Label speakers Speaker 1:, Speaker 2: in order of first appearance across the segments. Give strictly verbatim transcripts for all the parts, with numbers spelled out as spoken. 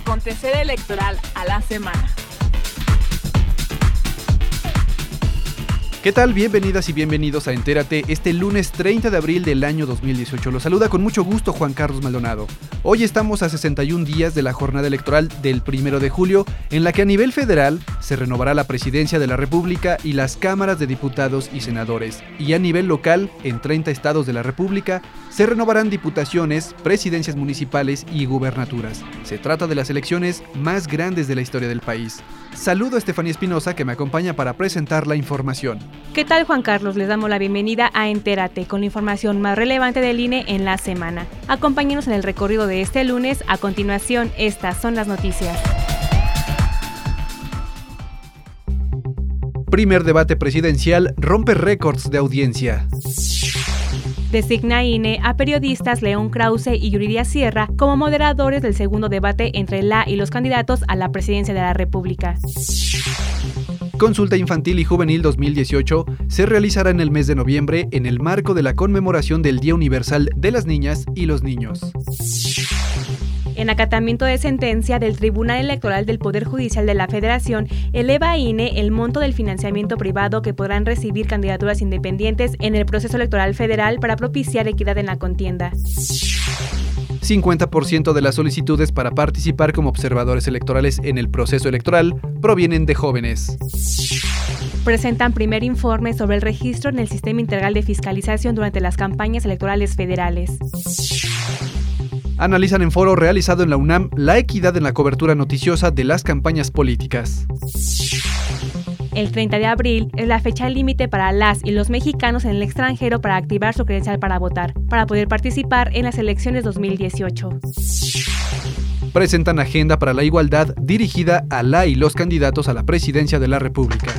Speaker 1: acontecer electoral a la semana.
Speaker 2: ¿Qué tal? Bienvenidas y bienvenidos a Entérate este lunes treinta de abril del año dos mil dieciocho. Los saluda con mucho gusto Juan Carlos Maldonado. Hoy estamos a sesenta y un días de la jornada electoral del primero de julio, en la que a nivel federal se renovará la presidencia de la República y las cámaras de diputados y senadores. Y a nivel local, en treinta estados de la República, se renovarán diputaciones, presidencias municipales y gubernaturas. Se trata de las elecciones más grandes de la historia del país. Saludo a Estefanía Espinosa, que me acompaña para presentar la información.
Speaker 3: ¿Qué tal, Juan Carlos? Les damos la bienvenida a Entérate con la información más relevante del I N E en la semana. Acompáñenos en el recorrido de este lunes. A continuación, estas son las noticias.
Speaker 2: Primer debate presidencial rompe récords de audiencia.
Speaker 3: Designa I N E a periodistas León Krause y Yuridia Sierra como moderadores del segundo debate entre la y los candidatos a la presidencia de la República.
Speaker 2: Consulta Infantil y Juvenil dos mil dieciocho se realizará en el mes de noviembre en el marco de la conmemoración del Día Universal de las Niñas y los Niños.
Speaker 3: En acatamiento de sentencia del Tribunal Electoral del Poder Judicial de la Federación, eleva a I N E el monto del financiamiento privado que podrán recibir candidaturas independientes en el proceso electoral federal para propiciar equidad en la contienda.
Speaker 2: cincuenta por ciento de las solicitudes para participar como observadores electorales en el proceso electoral provienen de jóvenes.
Speaker 3: Presentan primer informe sobre el registro en el Sistema Integral de Fiscalización durante las campañas electorales federales.
Speaker 2: Analizan en foro realizado en la UNAM la equidad en la cobertura noticiosa de las campañas políticas.
Speaker 3: El treinta de abril es la fecha límite para las y los mexicanos en el extranjero para activar su credencial para votar, para poder participar en las elecciones dos mil dieciocho.
Speaker 2: Presentan agenda para la igualdad dirigida a la y los candidatos a la presidencia de la República.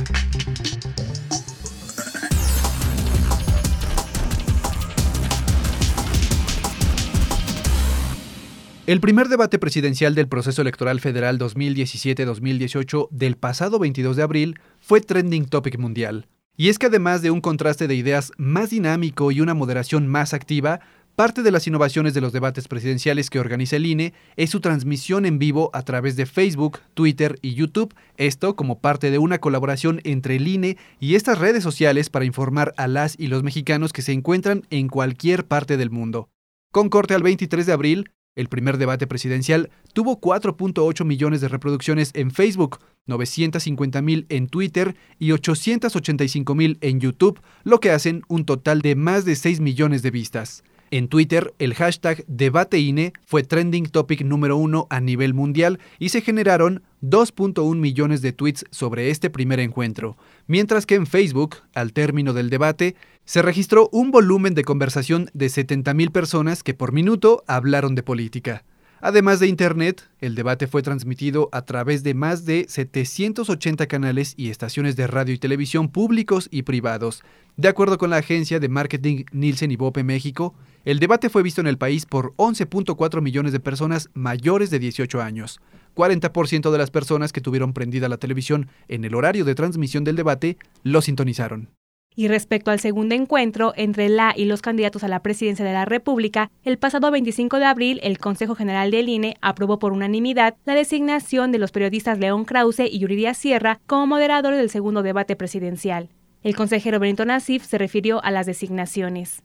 Speaker 2: El primer debate presidencial del proceso electoral federal dos mil diecisiete dos mil dieciocho del pasado veintidós de abril fue trending topic mundial. Y es que además de un contraste de ideas más dinámico y una moderación más activa, parte de las innovaciones de los debates presidenciales que organiza el I N E es su transmisión en vivo a través de Facebook, Twitter y YouTube, esto como parte de una colaboración entre el I N E y estas redes sociales para informar a las y los mexicanos que se encuentran en cualquier parte del mundo. Con corte al veintitrés de abril, el primer debate presidencial tuvo cuatro punto ocho millones de reproducciones en Facebook, novecientos cincuenta mil en Twitter y ochocientos ochenta y cinco mil en YouTube, lo que hacen un total de más de seis millones de vistas. En Twitter, el hashtag DebateINE fue trending topic número uno a nivel mundial y se generaron dos punto uno millones de tweets sobre este primer encuentro, mientras que en Facebook, al término del debate, se registró un volumen de conversación de setenta mil personas que por minuto hablaron de política. Además de Internet, el debate fue transmitido a través de más de setecientos ochenta canales y estaciones de radio y televisión públicos y privados. De acuerdo con la agencia de marketing Nielsen y Bope México, el debate fue visto en el país por once punto cuatro millones de personas mayores de dieciocho años. cuarenta por ciento de las personas que tuvieron prendida la televisión en el horario de transmisión del debate lo sintonizaron.
Speaker 3: Y respecto al segundo encuentro entre la y los candidatos a la presidencia de la República, el pasado veinticinco de abril el Consejo General del I N E aprobó por unanimidad la designación de los periodistas León Krause y Yuridia Sierra como moderadores del segundo debate presidencial. El consejero Benito Nasif se refirió a las designaciones.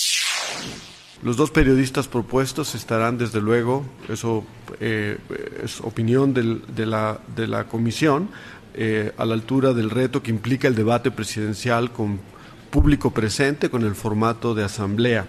Speaker 4: Los dos periodistas propuestos estarán, desde luego, eso eh, es opinión del, de, la, de la comisión, eh, a la altura del reto que implica el debate presidencial con público presente, con el formato de asamblea.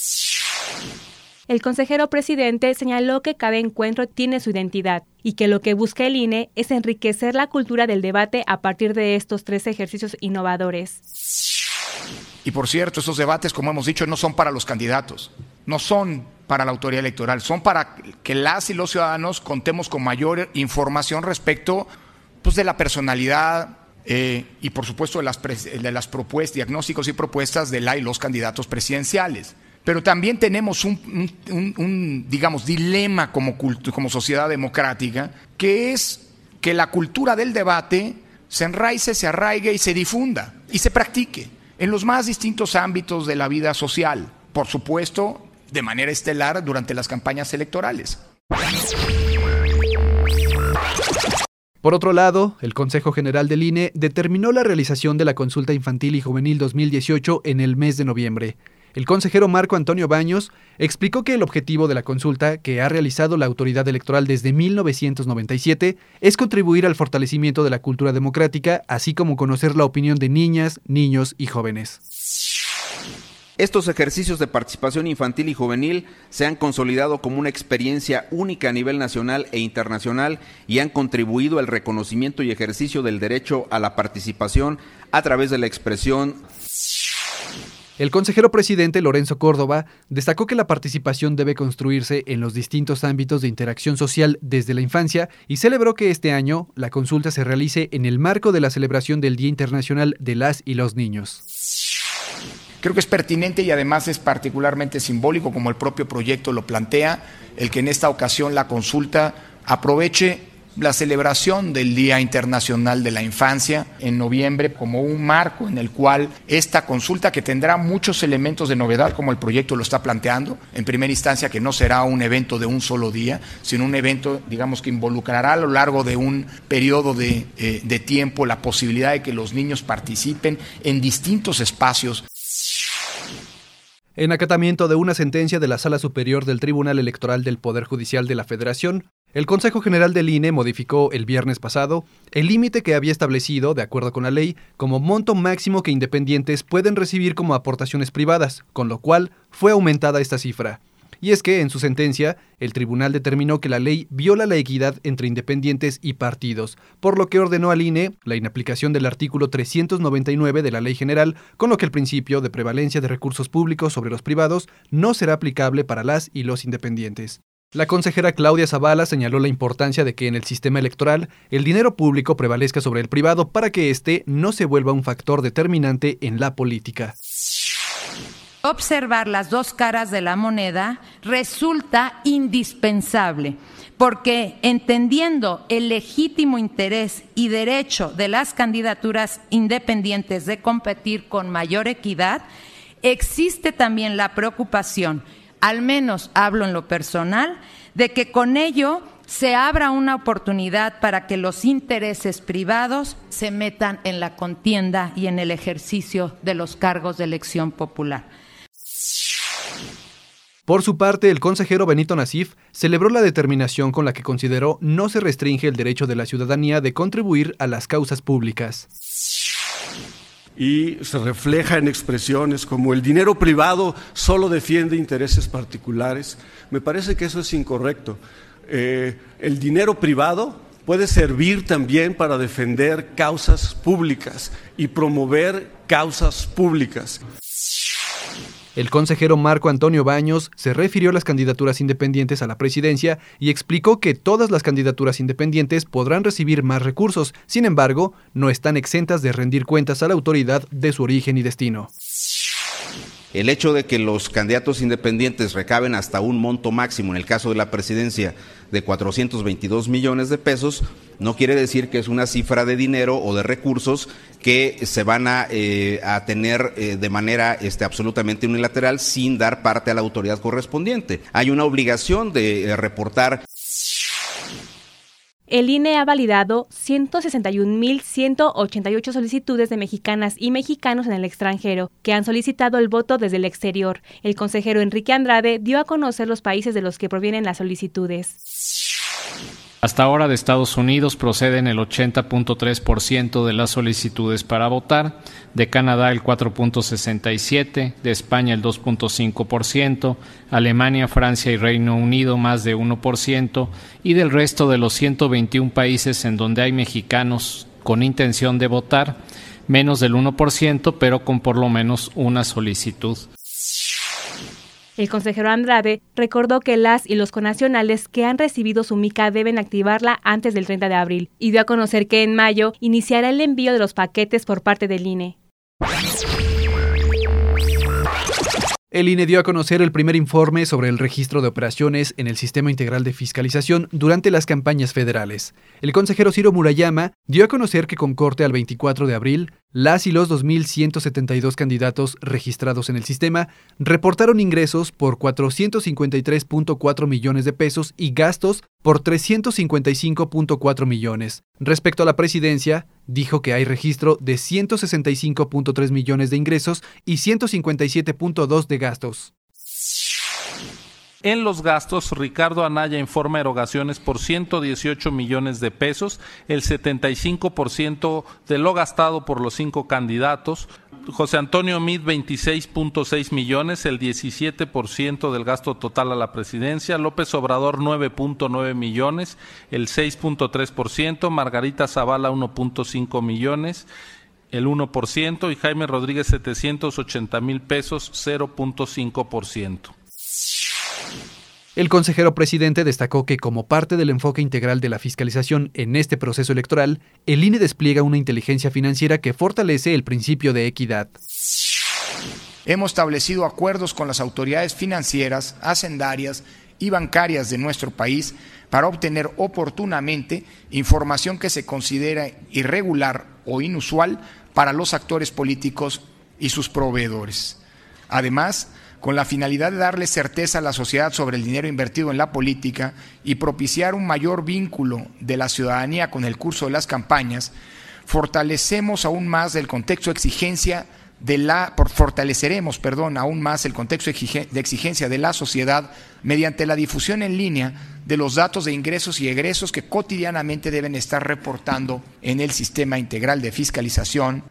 Speaker 3: El consejero presidente señaló que cada encuentro tiene su identidad y que lo que busca el I N E es enriquecer la cultura del debate a partir de estos tres ejercicios innovadores.
Speaker 5: Y por cierto, estos debates, como hemos dicho, no son para los candidatos, no son para la autoridad electoral, son para que las y los ciudadanos contemos con mayor información respecto pues, de la personalidad eh, y por supuesto de las, de las propuestas, diagnósticos y propuestas de la y los candidatos presidenciales. Pero también tenemos un, un, un digamos, dilema como, cultu- como sociedad democrática, que es que la cultura del debate se enraice, se arraigue y se difunda y se practique en los más distintos ámbitos de la vida social, por supuesto, de manera estelar durante las campañas electorales.
Speaker 2: Por otro lado, el Consejo General del I N E determinó la realización de la consulta infantil y juvenil dos mil dieciocho en el mes de noviembre. El consejero Marco Antonio Baños explicó que el objetivo de la consulta, que ha realizado la autoridad electoral desde mil novecientos noventa y siete, es contribuir al fortalecimiento de la cultura democrática, así como conocer la opinión de niñas, niños y jóvenes.
Speaker 6: Estos ejercicios de participación infantil y juvenil se han consolidado como una experiencia única a nivel nacional e internacional y han contribuido al reconocimiento y ejercicio del derecho a la participación a través de la expresión.
Speaker 2: El consejero presidente Lorenzo Córdoba destacó que la participación debe construirse en los distintos ámbitos de interacción social desde la infancia y celebró que este año la consulta se realice en el marco de la celebración del Día Internacional de las y los Niños.
Speaker 5: Creo que es pertinente y además es particularmente simbólico, como el propio proyecto lo plantea, el que en esta ocasión la consulta aproveche la celebración del Día Internacional de la Infancia en noviembre como un marco en el cual esta consulta, que tendrá muchos elementos de novedad como el proyecto lo está planteando, en primera instancia que no será un evento de un solo día, sino un evento, digamos, que involucrará a lo largo de un periodo de, eh, de tiempo la posibilidad de que los niños participen en distintos espacios.
Speaker 2: En acatamiento de una sentencia de la Sala Superior del Tribunal Electoral del Poder Judicial de la Federación, el Consejo General del I N E modificó el viernes pasado el límite que había establecido, de acuerdo con la ley, como monto máximo que independientes pueden recibir como aportaciones privadas, con lo cual fue aumentada esta cifra. Y es que, en su sentencia, el tribunal determinó que la ley viola la equidad entre independientes y partidos, por lo que ordenó al I N E la inaplicación del artículo trescientos noventa y nueve de la Ley General, con lo que el principio de prevalencia de recursos públicos sobre los privados no será aplicable para las y los independientes. La consejera Claudia Zavala señaló la importancia de que en el sistema electoral el dinero público prevalezca sobre el privado para que éste no se vuelva un factor determinante en la política.
Speaker 7: Observar las dos caras de la moneda resulta indispensable, porque entendiendo el legítimo interés y derecho de las candidaturas independientes de competir con mayor equidad, existe también la preocupación, al menos hablo en lo personal, de que con ello se abra una oportunidad para que los intereses privados se metan en la contienda y en el ejercicio de los cargos de elección popular.
Speaker 2: Por su parte, el consejero Benito Nasif celebró la determinación con la que consideró no se restringe el derecho de la ciudadanía de contribuir a las causas públicas.
Speaker 4: Y se refleja en expresiones como el dinero privado solo defiende intereses particulares. Me parece que eso es incorrecto. Eh, el dinero privado puede servir también para defender causas públicas y promover causas públicas.
Speaker 2: El consejero Marco Antonio Baños se refirió a las candidaturas independientes a la presidencia y explicó que todas las candidaturas independientes podrán recibir más recursos, sin embargo, no están exentas de rendir cuentas a la autoridad de su origen y destino.
Speaker 6: El hecho de que los candidatos independientes recaben hasta un monto máximo, en el caso de la presidencia, de cuatrocientos veintidós millones de pesos, no quiere decir que es una cifra de dinero o de recursos que se van a, eh, a tener eh, de manera este, absolutamente unilateral sin dar parte a la autoridad correspondiente. Hay una obligación de eh, reportar.
Speaker 3: El I N E ha validado ciento sesenta y un mil ciento ochenta y ocho solicitudes de mexicanas y mexicanos en el extranjero que han solicitado el voto desde el exterior. El consejero Enrique Andrade dio a conocer los países de los que provienen las solicitudes.
Speaker 8: Hasta ahora de Estados Unidos proceden el ochenta punto tres por ciento de las solicitudes para votar, de Canadá el cuatro punto sesenta y siete por ciento, de España el dos punto cinco por ciento, Alemania, Francia y Reino Unido más de uno por ciento y del resto de los ciento veintiún países en donde hay mexicanos con intención de votar, menos del uno por ciento, pero con por lo menos una solicitud.
Speaker 3: El consejero Andrade recordó que las y los connacionales que han recibido su mica deben activarla antes del treinta de abril y dio a conocer que en mayo iniciará el envío de los paquetes por parte del I N E.
Speaker 2: El I N E dio a conocer el primer informe sobre el registro de operaciones en el Sistema Integral de Fiscalización durante las campañas federales. El consejero Ciro Murayama dio a conocer que con corte al veinticuatro de abril, Las y los dos mil ciento setenta y dos candidatos registrados en el sistema reportaron ingresos por cuatrocientos cincuenta y tres punto cuatro millones de pesos y gastos por trescientos cincuenta y cinco punto cuatro millones. Respecto a la presidencia, dijo que hay registro de ciento sesenta y cinco punto tres millones de ingresos y ciento cincuenta y siete punto dos de gastos.
Speaker 9: En los gastos, Ricardo Anaya informa erogaciones por ciento dieciocho millones de pesos, el setenta y cinco por ciento de lo gastado por los cinco candidatos. José Antonio Meade, veintiséis punto seis millones, el diecisiete por ciento del gasto total a la presidencia. López Obrador, nueve punto nueve millones, el seis punto tres por ciento. Margarita Zavala, uno punto cinco millones, el uno por ciento. Y Jaime Rodríguez, setecientos ochenta mil pesos, cero punto cinco por ciento.
Speaker 2: El consejero presidente destacó que como parte del enfoque integral de la fiscalización en este proceso electoral, el I N E despliega una inteligencia financiera que fortalece el principio de equidad.
Speaker 5: Hemos establecido acuerdos con las autoridades financieras, hacendarias y bancarias de nuestro país para obtener oportunamente información que se considera irregular o inusual para los actores políticos y sus proveedores. Además, con la finalidad de darle certeza a la sociedad sobre el dinero invertido en la política y propiciar un mayor vínculo de la ciudadanía con el curso de las campañas, fortalecemos aún más el contexto de exigencia de la, fortaleceremos, perdón, aún más el contexto de exigencia de la sociedad mediante la difusión en línea de los datos de ingresos y egresos que cotidianamente deben estar reportando en el sistema integral de fiscalización.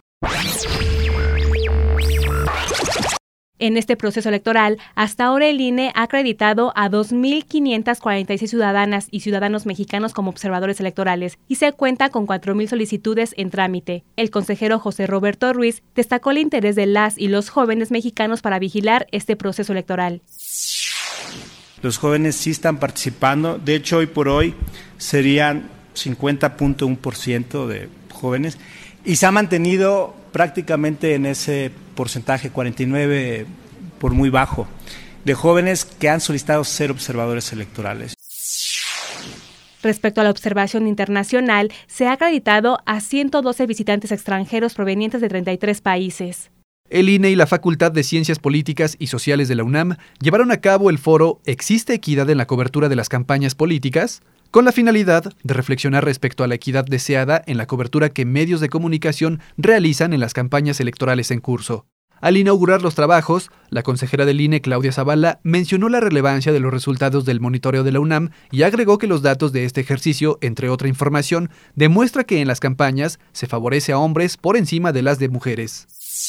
Speaker 3: En este proceso electoral, hasta ahora el I N E ha acreditado a dos mil quinientas cuarenta y seis ciudadanas y ciudadanos mexicanos como observadores electorales y se cuenta con cuatro mil solicitudes en trámite. El consejero José Roberto Ruiz destacó el interés de las y los jóvenes mexicanos para vigilar este proceso electoral.
Speaker 10: Los jóvenes sí están participando, de hecho hoy por hoy serían cincuenta punto uno por ciento de jóvenes y se ha mantenido prácticamente en ese porcentaje, cuarenta y nueve por muy bajo, de jóvenes que han solicitado ser observadores electorales.
Speaker 3: Respecto a la observación internacional, se ha acreditado a ciento doce visitantes extranjeros provenientes de treinta y tres países.
Speaker 2: El I N E y la Facultad de Ciencias Políticas y Sociales de la UNAM llevaron a cabo el foro ¿Existe equidad en la cobertura de las campañas políticas?, con la finalidad de reflexionar respecto a la equidad deseada en la cobertura que medios de comunicación realizan en las campañas electorales en curso. Al inaugurar los trabajos, la consejera del I N E, Claudia Zavala, mencionó la relevancia de los resultados del monitoreo de la UNAM y agregó que los datos de este ejercicio, entre otra información, demuestra que en las campañas se favorece a hombres por encima de las de mujeres.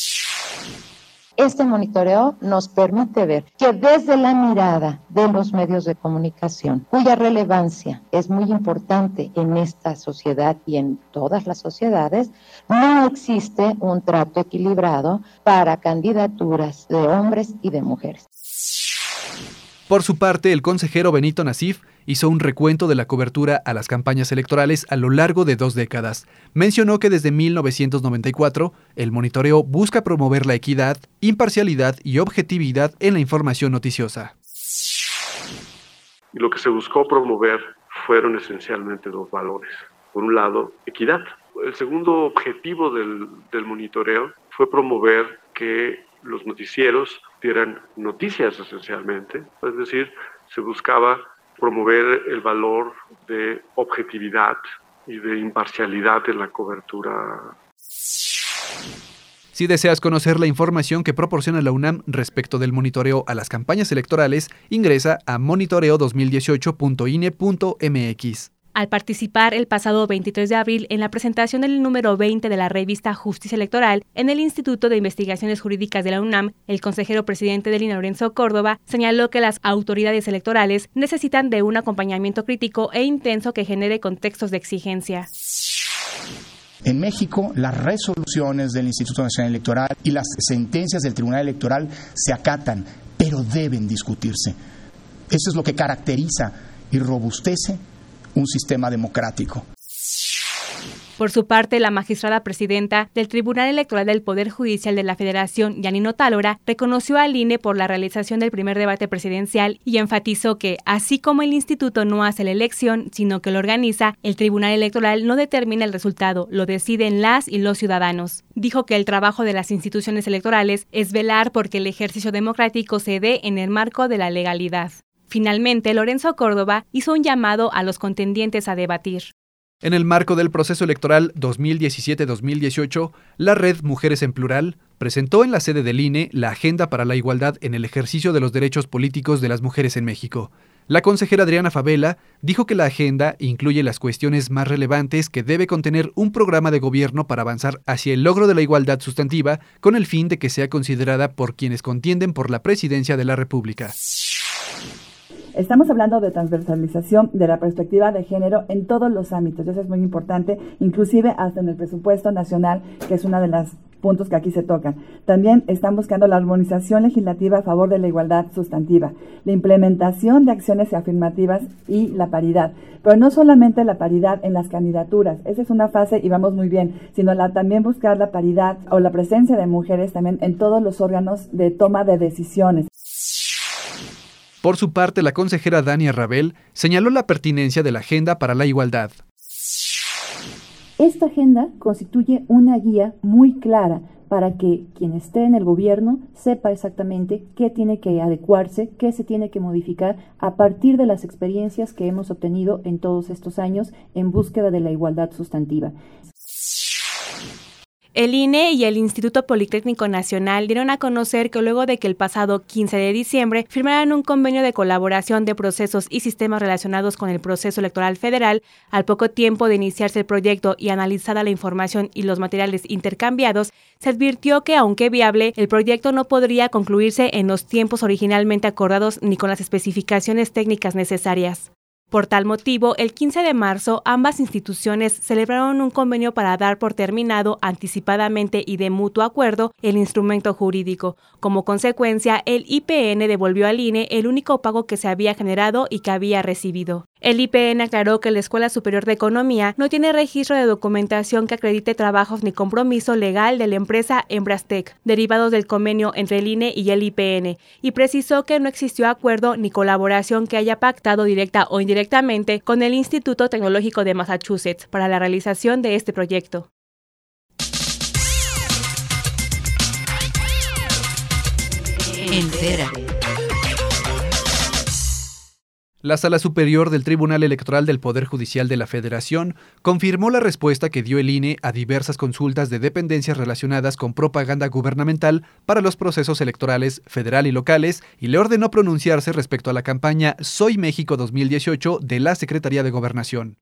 Speaker 11: Este monitoreo nos permite ver que desde la mirada de los medios de comunicación, cuya relevancia es muy importante en esta sociedad y en todas las sociedades, no existe un trato equilibrado para candidaturas de hombres y de mujeres.
Speaker 2: Por su parte, el consejero Benito Nasif hizo un recuento de la cobertura a las campañas electorales a lo largo de dos décadas. Mencionó que desde mil novecientos noventa y cuatro, el monitoreo busca promover la equidad, imparcialidad y objetividad en la información noticiosa.
Speaker 4: Y lo que se buscó promover fueron esencialmente dos valores. Por un lado, equidad. El segundo objetivo del, del monitoreo fue promover que los noticieros dieran noticias esencialmente, es decir, se buscaba promover el valor de objetividad y de imparcialidad en la cobertura.
Speaker 2: Si deseas conocer la información que proporciona la UNAM respecto del monitoreo a las campañas electorales, ingresa a monitoreo dos mil dieciocho punto i n e punto m x.
Speaker 3: Al participar el pasado veintitrés de abril en la presentación del número veinte de la revista Justicia Electoral en el Instituto de Investigaciones Jurídicas de la UNAM, el consejero presidente del I N E, Lorenzo Córdoba, señaló que las autoridades electorales necesitan de un acompañamiento crítico e intenso que genere contextos de exigencia.
Speaker 5: En México, las resoluciones del Instituto Nacional Electoral y las sentencias del Tribunal Electoral se acatan, pero deben discutirse. Eso es lo que caracteriza y robustece un sistema democrático.
Speaker 3: Por su parte, la magistrada presidenta del Tribunal Electoral del Poder Judicial de la Federación, Yanino Tálora, reconoció al I N E por la realización del primer debate presidencial y enfatizó que, así como el instituto no hace la elección, sino que lo organiza, el Tribunal Electoral no determina el resultado, lo deciden las y los ciudadanos. Dijo que el trabajo de las instituciones electorales es velar porque el ejercicio democrático se dé en el marco de la legalidad. Finalmente, Lorenzo Córdoba hizo un llamado a los contendientes a debatir.
Speaker 2: En el marco del proceso electoral dos mil diecisiete dos mil dieciocho, la red Mujeres en Plural presentó en la sede del I N E la Agenda para la Igualdad en el ejercicio de los derechos políticos de las mujeres en México. La consejera Adriana Favela dijo que la agenda incluye las cuestiones más relevantes que debe contener un programa de gobierno para avanzar hacia el logro de la igualdad sustantiva con el fin de que sea considerada por quienes contienden por la presidencia de la República.
Speaker 12: Estamos hablando de transversalización de la perspectiva de género en todos los ámbitos, eso es muy importante, inclusive hasta en el presupuesto nacional, que es uno de los puntos que aquí se tocan. También están buscando la armonización legislativa a favor de la igualdad sustantiva, la implementación de acciones afirmativas y la paridad, pero no solamente la paridad en las candidaturas, esa es una fase y vamos muy bien, sino la, también buscar la paridad o la presencia de mujeres también en todos los órganos de toma de decisiones.
Speaker 2: Por su parte, la consejera Dania Rabel señaló la pertinencia de la Agenda para la Igualdad.
Speaker 13: Esta agenda constituye una guía muy clara para que quien esté en el gobierno sepa exactamente qué tiene que adecuarse, qué se tiene que modificar a partir de las experiencias que hemos obtenido en todos estos años en búsqueda de la igualdad sustantiva.
Speaker 3: El I N E y el Instituto Politécnico Nacional dieron a conocer que luego de que el pasado quince de diciembre firmaran un convenio de colaboración de procesos y sistemas relacionados con el proceso electoral federal, al poco tiempo de iniciarse el proyecto y analizada la información y los materiales intercambiados, se advirtió que, aunque viable, el proyecto no podría concluirse en los tiempos originalmente acordados ni con las especificaciones técnicas necesarias. Por tal motivo, el quince de marzo, ambas instituciones celebraron un convenio para dar por terminado anticipadamente y de mutuo acuerdo el instrumento jurídico. Como consecuencia, el I P N devolvió al I N E el único pago que se había generado y que había recibido. El I P N aclaró que la Escuela Superior de Economía no tiene registro de documentación que acredite trabajos ni compromiso legal de la empresa Embrastec, derivados del convenio entre el I N E y el I P N, y precisó que no existió acuerdo ni colaboración que haya pactado directa o indirectamente con el Instituto Tecnológico de Massachusetts para la realización de este proyecto.
Speaker 7: Entera.
Speaker 2: La Sala Superior del Tribunal Electoral del Poder Judicial de la Federación confirmó la respuesta que dio el I N E a diversas consultas de dependencias relacionadas con propaganda gubernamental para los procesos electorales federal y locales y le ordenó pronunciarse respecto a la campaña Soy México dos mil dieciocho de la Secretaría de Gobernación.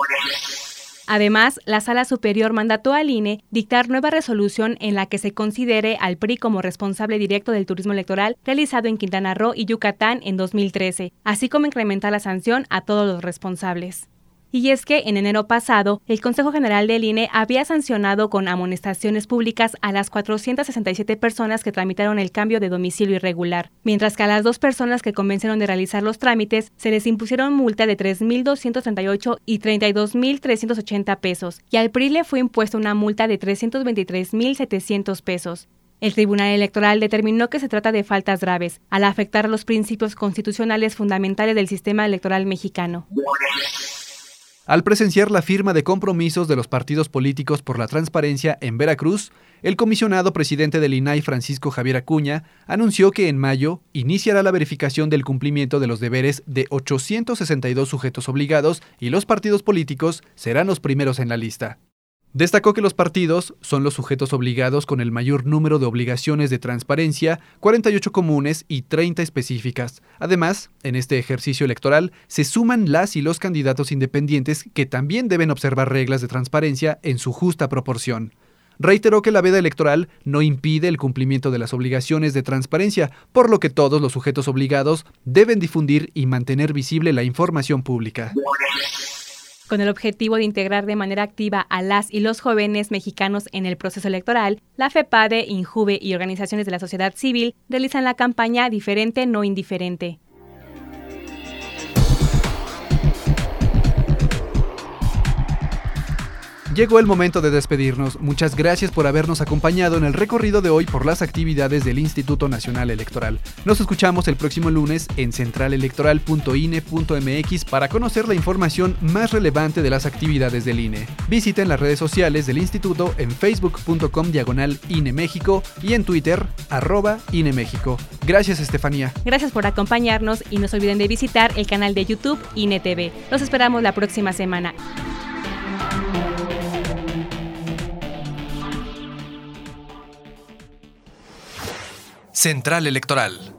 Speaker 3: Además, la Sala Superior mandató al I N E dictar nueva resolución en la que se considere al P R I como responsable directo del turismo electoral realizado en Quintana Roo y Yucatán en dos mil trece, así como incrementar la sanción a todos los responsables. Y es que en enero pasado, el Consejo General del I N E había sancionado con amonestaciones públicas a las cuatrocientas sesenta y siete personas que tramitaron el cambio de domicilio irregular, mientras que a las dos personas que convencieron de realizar los trámites se les impusieron multa de tres mil doscientos treinta y ocho y treinta y dos mil trescientos ochenta pesos, y al P R I le fue impuesta una multa de trescientos veintitrés mil setecientos pesos. El Tribunal Electoral determinó que se trata de faltas graves, al afectar los principios constitucionales fundamentales del sistema electoral mexicano.
Speaker 2: Al presenciar la firma de compromisos de los partidos políticos por la transparencia en Veracruz, el comisionado presidente del I N A I, Francisco Javier Acuña, anunció que en mayo iniciará la verificación del cumplimiento de los deberes de ochocientos sesenta y dos sujetos obligados y los partidos políticos serán los primeros en la lista. Destacó que los partidos son los sujetos obligados con el mayor número de obligaciones de transparencia, cuarenta y ocho comunes y treinta específicas. Además, en este ejercicio electoral se suman las y los candidatos independientes que también deben observar reglas de transparencia en su justa proporción. Reiteró que la veda electoral no impide el cumplimiento de las obligaciones de transparencia, por lo que todos los sujetos obligados deben difundir y mantener visible la información pública.
Speaker 3: Con el objetivo de integrar de manera activa a las y los jóvenes mexicanos en el proceso electoral, la FEPADE, INJUVE y organizaciones de la sociedad civil realizan la campaña Diferente no indiferente.
Speaker 2: Llegó el momento de despedirnos. Muchas gracias por habernos acompañado en el recorrido de hoy por las actividades del Instituto Nacional Electoral. Nos escuchamos el próximo lunes en central electoral punto i n e punto m x para conocer la información más relevante de las actividades del I N E. Visiten las redes sociales del Instituto en facebook punto com diagonal I N E México y en Twitter, arroba I N E México. Gracias, Estefanía.
Speaker 3: Gracias por acompañarnos y no se olviden de visitar el canal de YouTube I N E T V. Los esperamos la próxima semana.
Speaker 14: Central Electoral.